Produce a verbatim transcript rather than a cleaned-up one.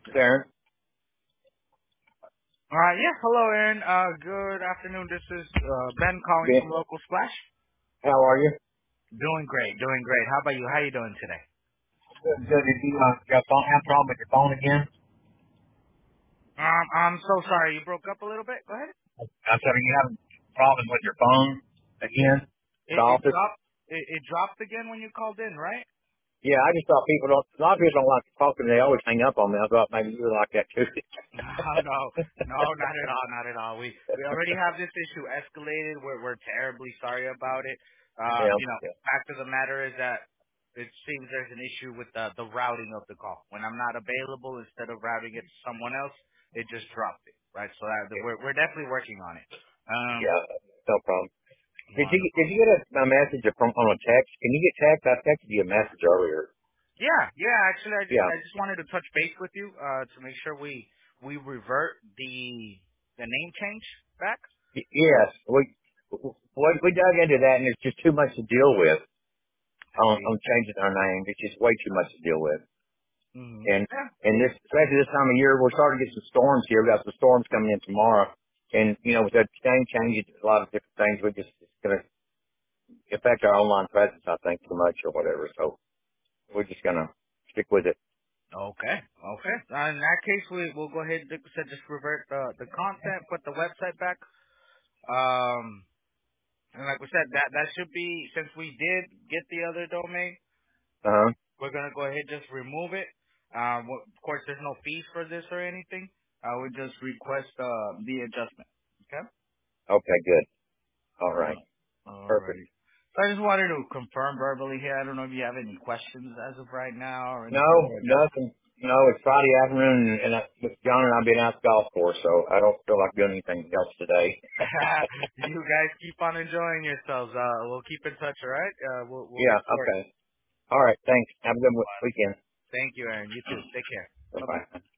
Darren, Uh, yeah, hello, Aaron. Uh, good afternoon. This is uh, Ben calling Ben, from Local Splash. how are you? Doing great, doing great. How about you? How you doing today? Good, good. Did you uh, got phone, have a problem with your phone again? Um, I'm so sorry. You broke up a little bit. Go ahead. I said, are you having problems with your phone again? The It, it office? dropped. It, it dropped again when you called in, right? Yeah, I just thought people don't, a lot of people don't like to talk to me. They always hang up on me. I thought maybe you were like that too. No, no, no, not at all, not at all. We we already have this issue escalated. We're we're terribly sorry about it. Uh, yeah, you know, yeah, fact of the matter is that it seems there's an issue with the the routing of the call. When I'm not available, instead of routing it to someone else, it just dropped it. Right, so that, we're we're definitely working on it. Um, yeah, no problem. Did you, did wonderful. you get a, a message from, on a text? Can you get text? I texted you a message earlier. Yeah, yeah. Actually, I just Yeah. I just wanted to touch base with you uh, to make sure we we revert the the name change back. Y- Yes, we, we, we dug into that and it's just too much to deal with I on, see. on changing our name. It's just way too much to deal with. Mm-hmm. And Yeah. and this, especially this time of year, we're starting to get some storms here. We got some storms coming in tomorrow, and you know, with that exchange changes, a lot of different things. We just it's going to affect our online presence, I think, too much or whatever. So we're just going to stick with it. Okay. Okay. Uh, in that case, we we'll go ahead and like I said, just revert the the content, put the website back. Um, and like we said, that that should be since we did get the other domain, Uh huh. we're gonna go ahead and just remove it. Um, wh- of course, there's no fees for this or anything. I would just request uh the adjustment. Okay. Okay, good. All right, Uh, perfect. alrighty. So I just wanted to confirm verbally here. I don't know if you have any questions as of right now or No, anything like that. nothing. No, it's Friday afternoon, and I, John and I been out to golf course, so I don't feel like doing anything else today. You guys keep on enjoying yourselves. Uh, we'll keep in touch, all right? Uh, we'll we'll Yeah. get to work. Okay. All right. Thanks. Have a good w- weekend. Thank you, Aaron. You too. Take care. Bye Bye bye. bye.